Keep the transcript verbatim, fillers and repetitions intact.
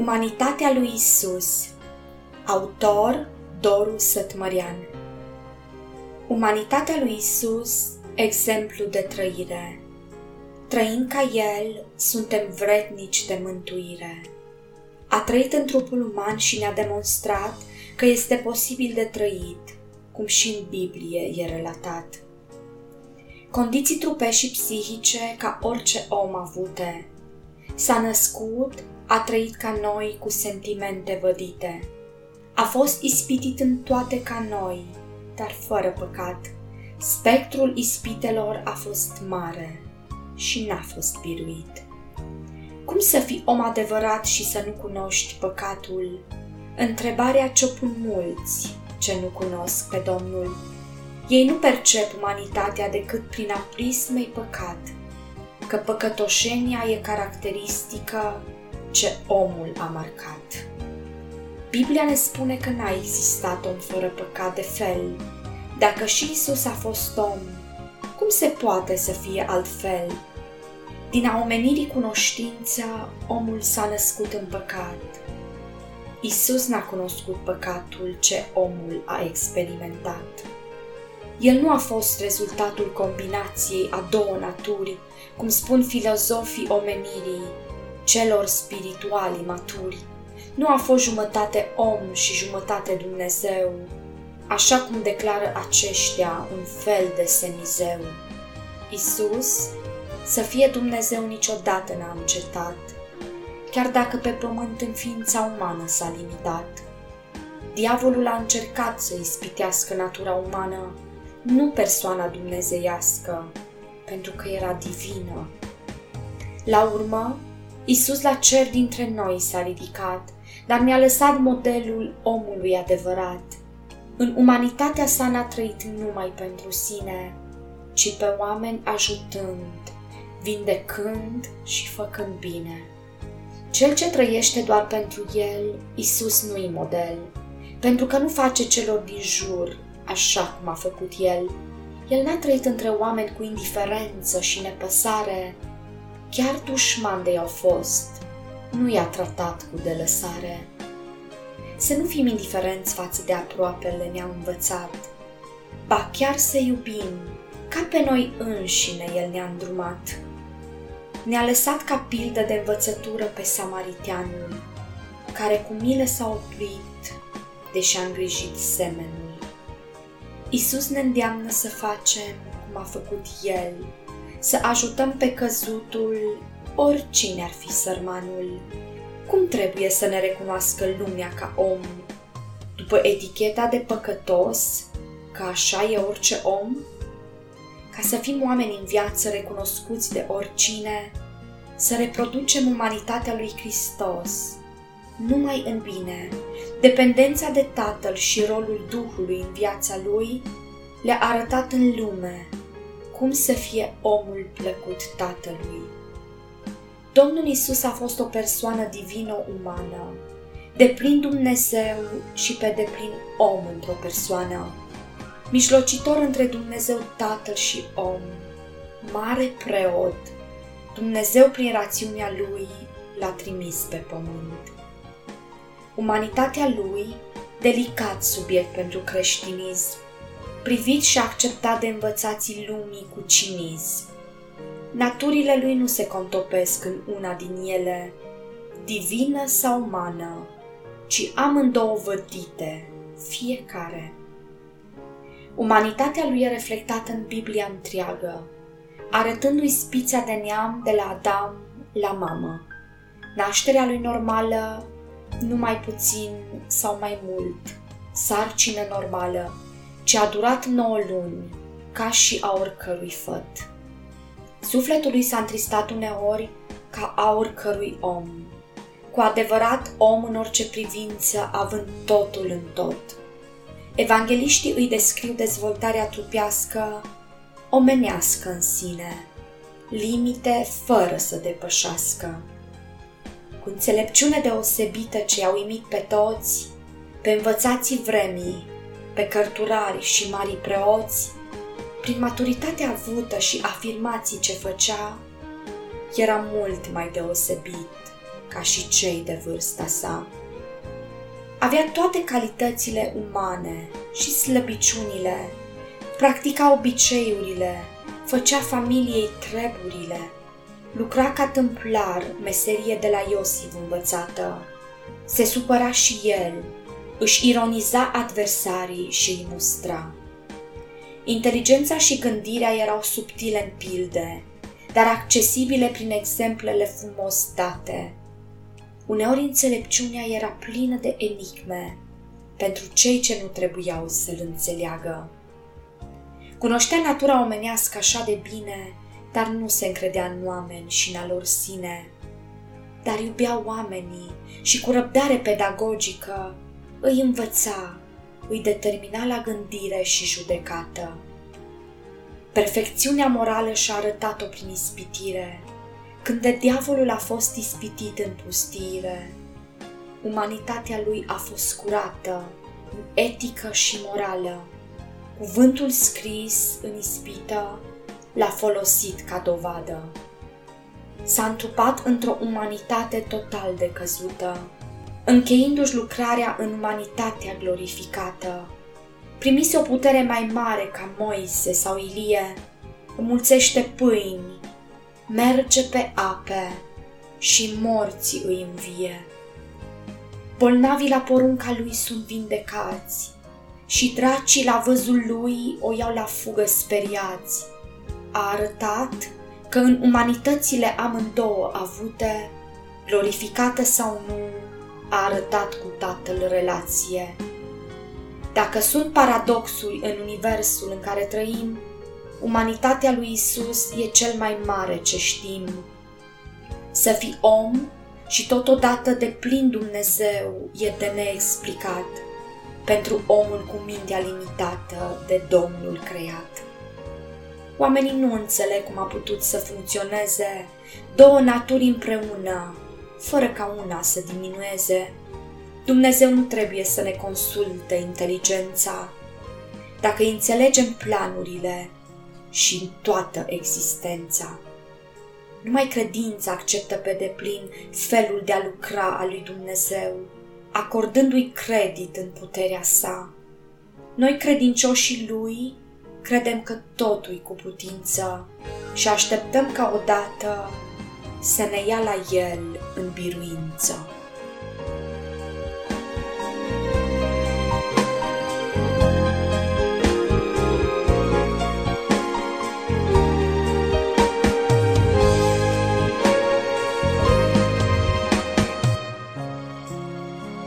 Umanitatea lui Isus. Autor Doru Sătmărean. Umanitatea lui Isus, exemplu de trăire. Trăind ca El, suntem vrednici de mântuire. A trăit în trupul uman și ne-a demonstrat că este posibil de trăit, cum și în Biblie e relatat. Condiții trupești și psihice ca orice om avute. S-a născut, a trăit ca noi cu sentimente vădite. A fost ispitit în toate ca noi, dar fără păcat. Spectrul ispitelor a fost mare și n-a fost biruit. Cum să fii om adevărat și să nu cunoști păcatul? Întrebarea ce-o pun mulți ce nu cunosc pe Domnul. Ei nu percep umanitatea decât prin aprismei păcat, că păcătoșenia e caracteristică ce omul a marcat. Biblia ne spune că n-a existat om fără păcat de fel. Dacă și Isus a fost om, cum se poate să fie altfel? Din a omenirii cunoștința, omul s-a născut în păcat. Isus n-a cunoscut păcatul ce omul a experimentat. El nu a fost rezultatul combinației a două naturi, cum spun filozofii omenirii, celor spirituali maturi. Nu a fost jumătate om și jumătate Dumnezeu, așa cum declară aceștia un fel de semizeu. Isus, să fie Dumnezeu, niciodată n-a încetat, chiar dacă pe pământ în ființa umană s-a limitat. Diavolul a încercat să ispitească natura umană, nu persoana dumnezeiască, pentru că era divină. La urmă, Isus la cer dintre noi s-a ridicat, dar ne-a lăsat modelul omului adevărat. În umanitatea sa n-a trăit numai pentru sine, ci pe oameni ajutând, vindecând și făcând bine. Cel ce trăiește doar pentru el, Isus nu-i model, pentru că nu face celor din jur așa cum a făcut el. El n-a trăit între oameni cu indiferență și nepăsare. Chiar dușman de i-au fost, nu i-a tratat cu delăsare. Să nu fim indiferenți față de aproapele ne-a învățat, ba chiar să iubim, ca pe noi înșine el ne-a îndrumat. Ne-a lăsat ca pildă de învățătură pe samariteanul, care cu milă s-a oprit, deși a îngrijit semenul. Isus ne îndeamnă să facem cum a făcut El, să ajutăm pe căzutul, oricine ar fi sărmanul. Cum trebuie să ne recunoască lumea ca om? După eticheta de păcătos, că așa e orice om? Ca să fim oameni în viață recunoscuți de oricine, să reproducem umanitatea lui Hristos, numai în bine. Dependența de Tatăl și rolul Duhului în viața Lui le-a arătat în lume cum să fie omul plăcut Tatălui. Domnul Isus a fost o persoană divină-umană, deplin Dumnezeu și pe deplin om într-o persoană, mijlocitor între Dumnezeu Tatăl și om, mare preot. Dumnezeu prin rațiunea Lui l-a trimis pe pământ. Umanitatea Lui, delicat subiect pentru creștinism, privit și acceptat de învățații lumii cu cinism. Naturile Lui nu se contopesc în una din ele, divină sau umană, ci amândouă vădite, fiecare. Umanitatea Lui e reflectată în Biblia întreagă, arătându-i spița de neam de la Adam la mamă. Nașterea Lui normală, numai puțin sau mai mult, sarcină normală, ce a durat nouă luni, ca și a oricărui făt. Sufletul lui s-a întristat uneori ca a oricărui om, cu adevărat om în orice privință, având totul în tot. Evangeliștii îi descriu dezvoltarea trupească, omenească în sine, limite fără să depășească. Cu înțelepciune deosebită ce i-a uimit pe toți, pe învățații vremii, pe cărturari și marii preoți, prin maturitatea avută și afirmații ce făcea, era mult mai deosebit ca și cei de vârsta sa. Avea toate calitățile umane și slăbiciunile, practica obiceiurile, făcea familiei treburile, lucra ca tâmplar, meserie de la Iosif învățată, se supăra și el, își ironiza adversarii și îi mustra. Inteligența și gândirea erau subtile în pilde, dar accesibile prin exemplele frumos date. Uneori înțelepciunea era plină de enigme pentru cei ce nu trebuiau să-l înțeleagă. Cunoștea natura omenească așa de bine, dar nu se încredea în oameni și în a lor sine. Dar iubea oamenii și cu răbdare pedagogică îi învăța, îi determina la gândire și judecată. Perfecțiunea morală și-a arătat-o prin ispitire, când de diavolul a fost ispitit în pustiire. Umanitatea lui a fost curată, în etică și morală. Cuvântul scris în ispită l-a folosit ca dovadă. S-a întrupat într-o umanitate total decăzută, încheindu-și lucrarea în umanitatea glorificată. Primise o putere mai mare ca Moise sau Ilie, înmulțește pâini, merge pe ape și morții îi învie. Bolnavii la porunca lui sunt vindecați și dracii la văzul lui o iau la fugă speriați. A arătat că în umanitățile amândouă avute, glorificată sau nu, a arătat cu Tatăl relație. Dacă sunt paradoxuri în universul în care trăim, umanitatea lui Isus e cel mai mare ce știm. Să fii om și totodată deplin Dumnezeu e de neexplicat pentru omul cu mintea limitată de Domnul creat. Oamenii nu înțeleg cum a putut să funcționeze două naturi împreună, fără ca una să diminueze. Dumnezeu nu trebuie să ne consulte inteligența. Dacă înțelegem planurile și toată existența, numai credința acceptă pe deplin felul de a lucra al lui Dumnezeu, acordându-i credit în puterea sa. Noi, credincioșii lui, credem că totul-i cu putință și așteptăm ca odată să ne ia la el în biruință.